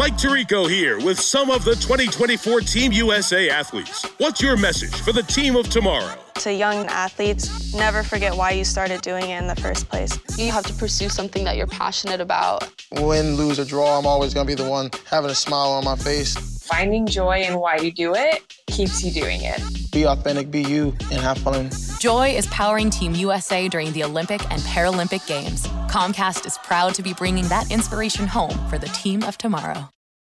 Mike Tirico here with some of the 2024 Team USA athletes. What's your message for the team of tomorrow? To young athletes, never forget why you started doing it in the first place. You have to pursue something that you're passionate about. Win, lose, or draw, I'm always going to be the one having a smile on my face. Finding joy in why you do it keeps you doing it. Be authentic, be you, and have fun. Joy is powering Team USA during the Olympic and Paralympic Games. Comcast is proud to be bringing that inspiration home for the team of tomorrow.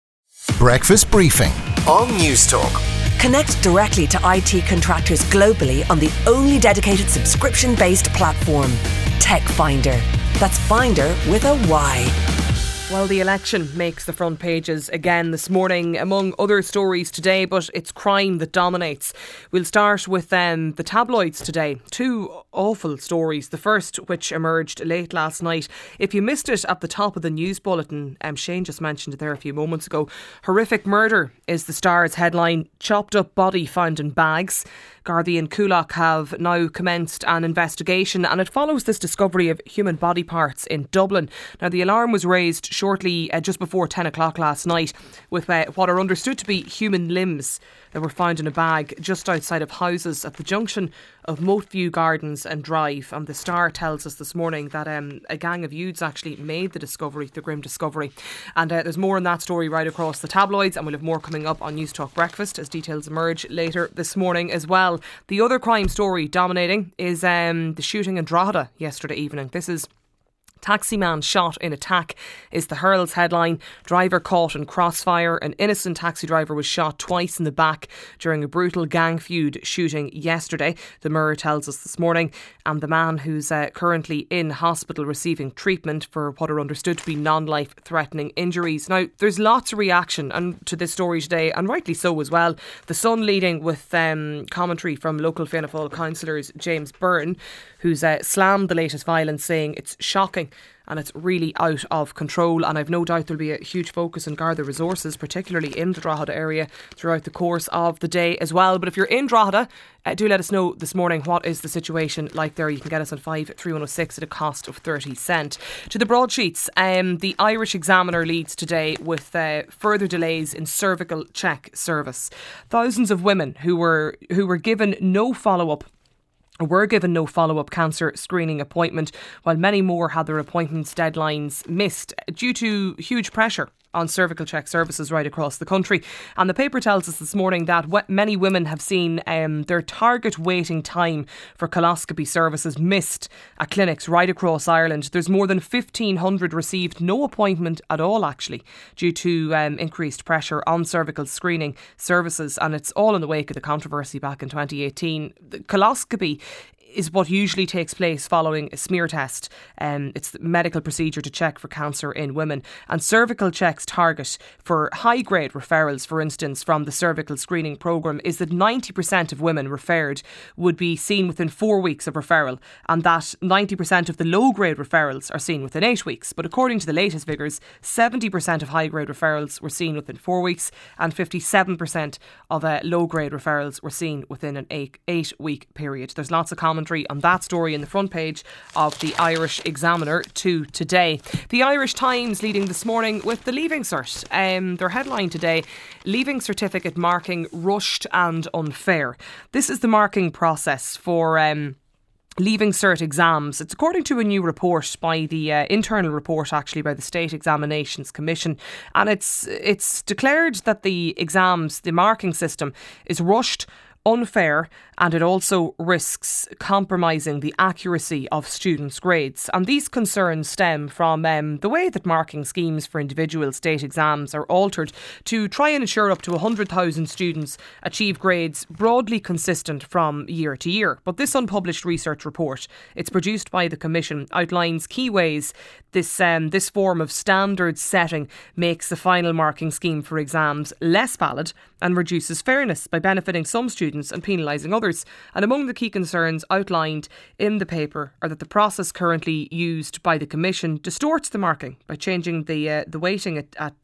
Breakfast Briefing on News Talk. Connect directly to IT contractors globally on the only dedicated subscription-based platform, Tech Finder. That's Finder with a Y. Well, the election makes the front pages again this morning, among other stories today, but it's crime that dominates. We'll start with the tabloids today. Two awful stories. The first, which emerged late last night. If you missed it at the top of the news bulletin, Shane just mentioned it there a few moments ago. Horrific murder is the Star's headline. Chopped up body found in bags. Gardaí and Coolock have now commenced an investigation, and it follows this discovery of human body parts in Dublin. Now, the alarm was raised shortly just before 10 o'clock last night with what are understood to be human limbs that were found in a bag just outside of houses at the junction of Moatview Gardens and Drive. And the Star tells us this morning that a gang of youths actually made the grim discovery. And there's more on that story right across the tabloids, and we'll have more coming up on News Talk Breakfast as details emerge later this morning as well. The other crime story dominating is the shooting in Drogheda yesterday evening. This is Taxi man shot in attack is the Herald's headline. Driver caught in crossfire. An innocent taxi driver was shot twice in the back during a brutal gang feud shooting yesterday, the Mirror tells us this morning. And the man who's currently in hospital receiving treatment for what are understood to be non-life threatening injuries. Now, there's lots of reaction to this story today, and rightly so as well. The Sun leading with commentary from local Fianna Fáil councillors James Byrne, who's slammed the latest violence, saying it's shocking and it's really out of control. And I've no doubt there'll be a huge focus on Garda resources, particularly in the Drogheda area, throughout the course of the day as well. But if you're in Drogheda, do let us know this morning what is the situation like there. You can get us on 53106 at a cost of 30 cent. To the broadsheets, the Irish Examiner leads today with further delays in cervical check service. Thousands of women who were given no follow-up cancer screening appointment, while many more had their appointments deadlines missed due to huge pressure on cervical check services right across the country. And the paper tells us this morning that many women have seen their target waiting time for coloscopy services missed at clinics right across Ireland. There's more than 1,500 received no appointment at all, actually, due to increased pressure on cervical screening services. And it's all in the wake of the controversy back in 2018. The coloscopy is what usually takes place following a smear test. It's the medical procedure to check for cancer in women. And cervical checks target for high-grade referrals, for instance, from the cervical screening programme, is that 90% of women referred would be seen within 4 weeks of referral, and that 90% of the low-grade referrals are seen within 8 weeks. But according to the latest figures, 70% of high-grade referrals were seen within 4 weeks, and 57% of low-grade referrals were seen within an 8-week period. There's lots of commentary on that story in the front page of the Irish Examiner today. The Irish Times leading this morning with the Leaving Cert. Their headline today, Leaving Certificate Marking Rushed and Unfair. This is the marking process for Leaving Cert exams. It's according to a new report by the internal report, actually, by the State Examinations Commission, and it's declared that the exams, the marking system, is rushed, unfair, and it also risks compromising the accuracy of students' grades. And these concerns stem from the way that marking schemes for individual state exams are altered to try and ensure up to 100,000 students achieve grades broadly consistent from year to year. But this unpublished research report, it's produced by the Commission, outlines key ways this form of standard setting makes the final marking scheme for exams less valid and reduces fairness by benefiting some students students and penalising others. And among the key concerns outlined in the paper are that the process currently used by the Commission distorts the marking by changing the weighting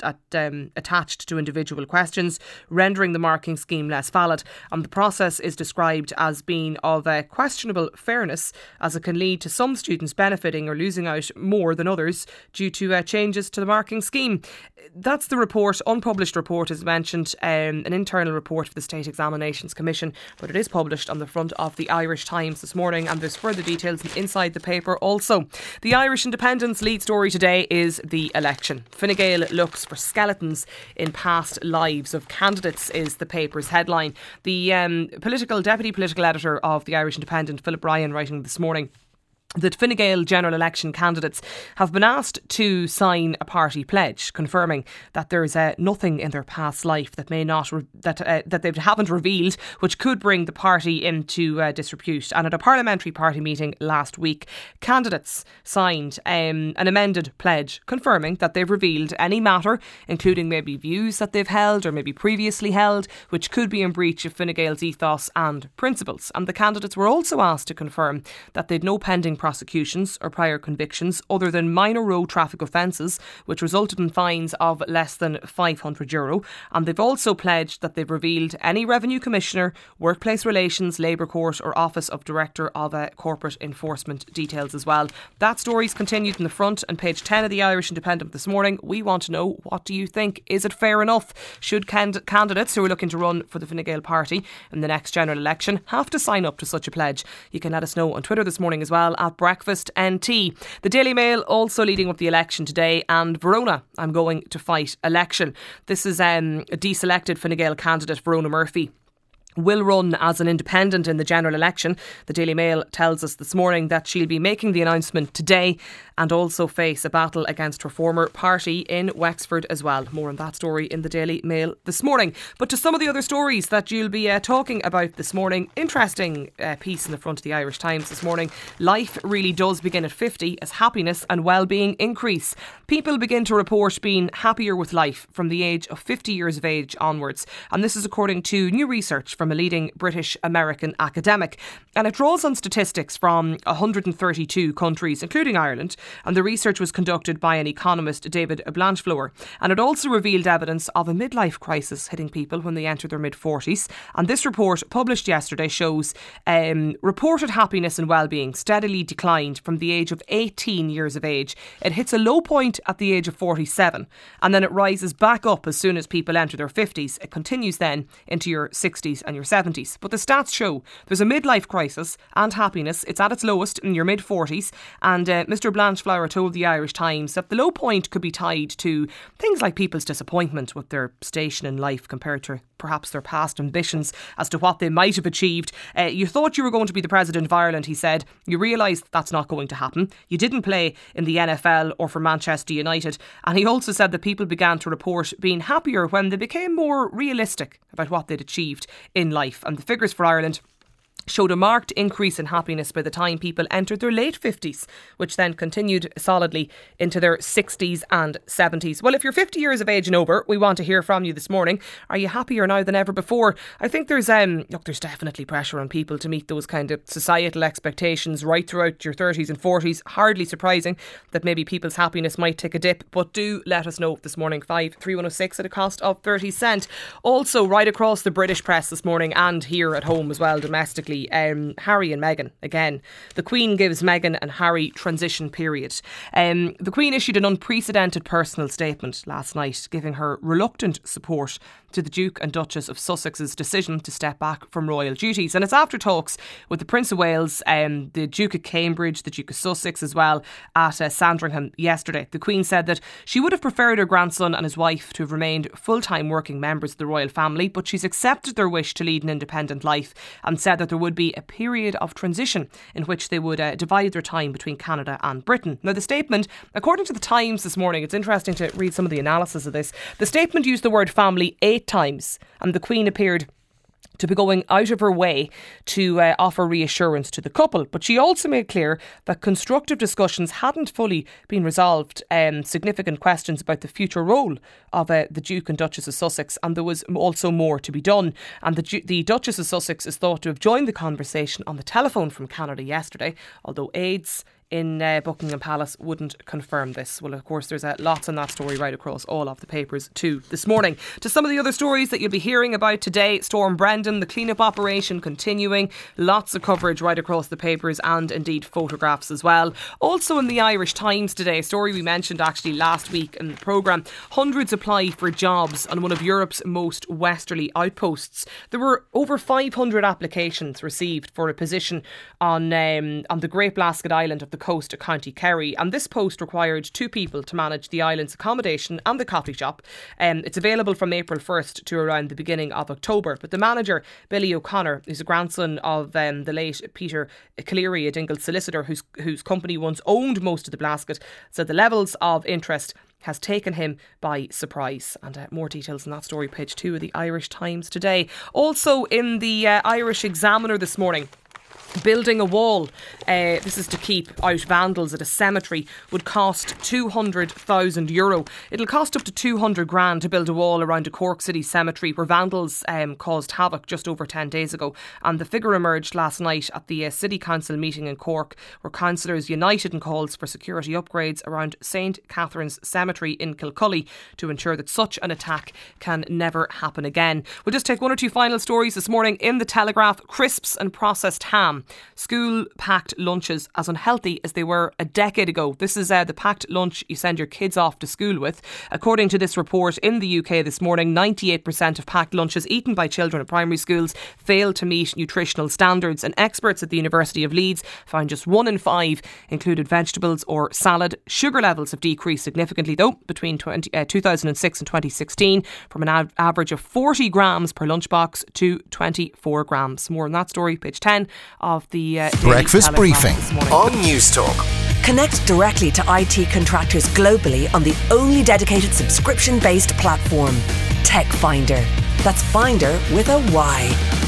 attached to individual questions, rendering the marking scheme less valid. And the process is described as being of questionable fairness, as it can lead to some students benefiting or losing out more than others due to changes to the marking scheme. That's the report. Unpublished report, as mentioned, an internal report for the State Examinations Commission, but it is published on the front of the Irish Times this morning, and there's further details inside the paper also. The Irish Independent's lead story today is the election. Fine Gael looks for skeletons in past lives of candidates, is the paper's headline. The deputy political editor of the Irish Independent, Philip Ryan, writing this morning that Fine Gael general election candidates have been asked to sign a party pledge confirming that there is nothing in their past life that may not that they haven't revealed which could bring the party into disrepute. And at a parliamentary party meeting last week, candidates signed an amended pledge confirming that they've revealed any matter, including maybe views that they've held or maybe previously held, which could be in breach of Fine Gael's ethos and principles. And the candidates were also asked to confirm that they'd no pending prosecutions or prior convictions other than minor road traffic offences, which resulted in fines of less than €500. And they've also pledged that they've revealed any Revenue Commissioner, Workplace Relations, Labour Court or Office of Director of Corporate Enforcement details as well. That story's continued in the front and page 10 of the Irish Independent this morning. We want to know, what do you think? Is it fair enough? Should candidates who are looking to run for the Fine Gael party in the next general election have to sign up to such a pledge? You can let us know on Twitter this morning as well, at Breakfast NT. The Daily Mail also leading up the election today, and Verona, I'm going to fight election. This is a deselected Fine Gael candidate, Verona Murphy, will run as an independent in the general election. The Daily Mail tells us this morning that she'll be making the announcement today and also face a battle against her former party in Wexford as well. More on that story in the Daily Mail this morning. But to some of the other stories that you'll be talking about this morning. Interesting piece in the front of the Irish Times this morning. Life really does begin at 50 as happiness and well-being increase. People begin to report being happier with life from the age of 50 years of age onwards. And this is according to new research from a leading British-American academic. And it draws on statistics from 132 countries, including Ireland. And the research was conducted by an economist, David Blanchflower. And it also revealed evidence of a midlife crisis hitting people when they enter their mid-40s. And this report, published yesterday, shows reported happiness and well-being steadily declined from the age of 18 years of age. It hits a low point at the age of 47. And then it rises back up as soon as people enter their 50s. It continues then into your 60s and your 70s. But the stats show there's a midlife crisis and happiness. It's at its lowest in your mid-40s. And Mr. Blanchflower told the Irish Times that the low point could be tied to things like people's disappointment with their station in life compared to perhaps their past ambitions as to what they might have achieved. You thought you were going to be the President of Ireland, he said. You realised that's not going to happen. You didn't play in the NFL or for Manchester United. And he also said that people began to report being happier when they became more realistic about what they'd achieved in life. And the figures for Ireland showed a marked increase in happiness by the time people entered their late 50s, which then continued solidly into their 60s and 70s. Well, if you're 50 years of age and over, we want to hear from you this morning. Are you happier now than ever before? I think there's definitely pressure on people to meet those kind of societal expectations right throughout your 30s and 40s. Hardly surprising that maybe people's happiness might take a dip, but do let us know this morning. 53106 at a cost of 30 cent. Also, right across the British press this morning and here at home as well, domestically, Harry and Meghan again. The Queen gives Meghan and Harry transition period. The Queen issued an unprecedented personal statement last night, giving her reluctant support to the Duke and Duchess of Sussex's decision to step back from royal duties. And it's after talks with the Prince of Wales, the Duke of Cambridge, the Duke of Sussex as well at Sandringham yesterday. The Queen said that she would have preferred her grandson and his wife to have remained full-time working members of the royal family, but she's accepted their wish to lead an independent life and said that there would be a period of transition in which they would divide their time between Canada and Britain. Now, the statement, according to the Times this morning, it's interesting to read some of the analysis of this. The statement used the word family 8 times, and the Queen appeared to be going out of her way to offer reassurance to the couple. But she also made clear that constructive discussions hadn't fully been resolved, significant questions about the future role of the Duke and Duchess of Sussex, and there was also more to be done. And the Duchess of Sussex is thought to have joined the conversation on the telephone from Canada yesterday, although aides in Buckingham Palace wouldn't confirm this. Well, of course, there's lots on that story right across all of the papers too this morning. To some of the other stories that you'll be hearing about today: Storm Brendan, the clean-up operation continuing. Lots of coverage right across the papers, and indeed photographs as well. Also in the Irish Times today, a story we mentioned actually last week in the programme. Hundreds apply for jobs on one of Europe's most westerly outposts. There were over 500 applications received for a position on the Great Blasket Island of the coast of County Kerry, and this post required 2 people to manage the island's accommodation and the coffee shop. It's available from April 1st to around the beginning of October, but the manager, Billy O'Connor, who's a grandson of the late Peter Cleary, a Dingle solicitor whose company once owned most of the Blasket, said the levels of interest has taken him by surprise. And more details on that story, page 2 of the Irish Times today. Also in the Irish Examiner this morning, building a wall, this is to keep out vandals at a cemetery, would cost €200,000. It'll cost up to 200 grand to build a wall around a Cork City cemetery where vandals caused havoc just over 10 days ago. And the figure emerged last night at the City Council meeting in Cork, where councillors united in calls for security upgrades around St Catherine's Cemetery in Kilcully to ensure that such an attack can never happen again. We'll just take one or two final stories this morning. In the Telegraph, crisps and processed ham. School packed lunches as unhealthy as they were a decade ago. This is the packed lunch you send your kids off to school with. According to this report in the UK this morning, 98% of packed lunches eaten by children at primary schools fail to meet nutritional standards, and experts at the University of Leeds found just 1 in 5 included vegetables or salad. Sugar levels have decreased significantly though between 2006 and 2016, from an average of 40 grams per lunchbox to 24 grams. More on that story, page 10 of the Breakfast Briefing on Newstalk. Connect directly to IT contractors globally on the only dedicated subscription-based platform, Tech Finder. That's Finder with a Y.